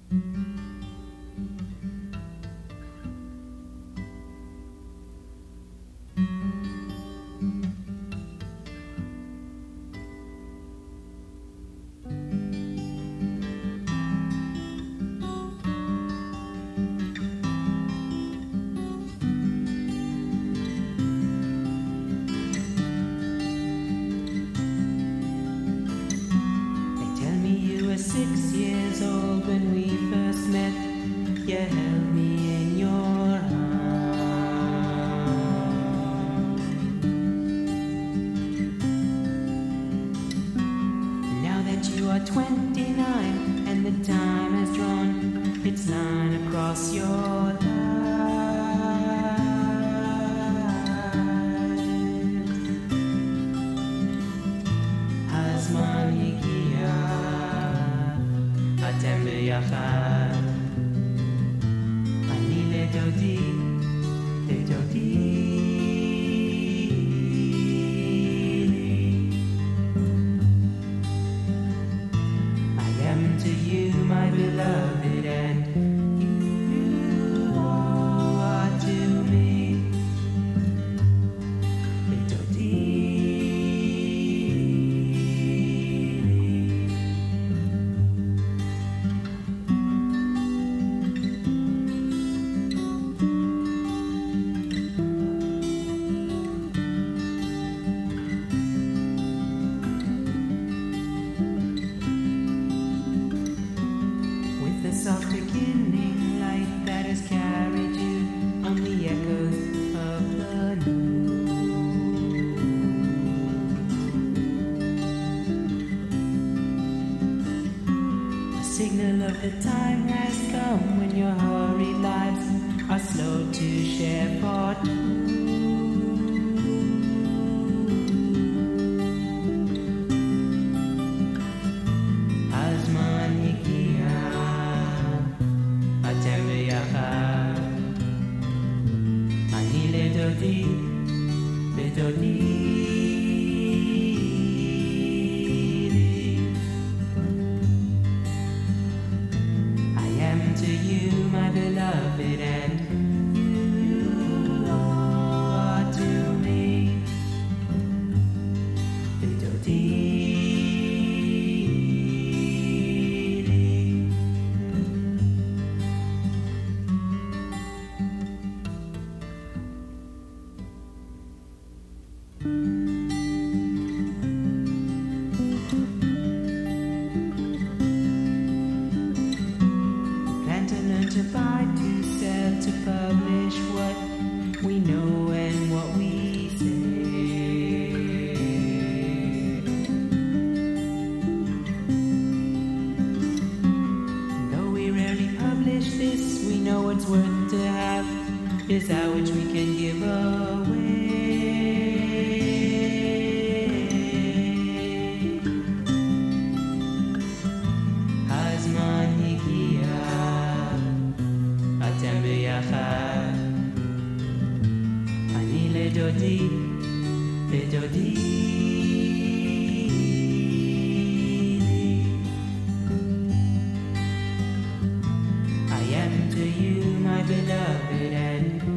6 years old when we first met. You held me in your arms. Now that you are 29 and the time has drawn its line across your life, הזמן הגיע, אתם ביחד, אני לדודי, לדודי. I am to you, my beloved, and you are to me, לדודי. The soft beginning light that has carried you on the echoes of the moon. A signal of the time has come when your hurried lives are slow to share for two. הזמן הגיע, אתם ביחד, אני לדודי, לדודי. I am to you, my beloved, and you are to me, לדודי. To buy, to sell, to publish what we know and what we say. Though we rarely publish this, we know what's worth to have is that which we can give away. הזמן הגיע, אתם ביחד, אני לדודי, לדודי. I am to you, my beloved, and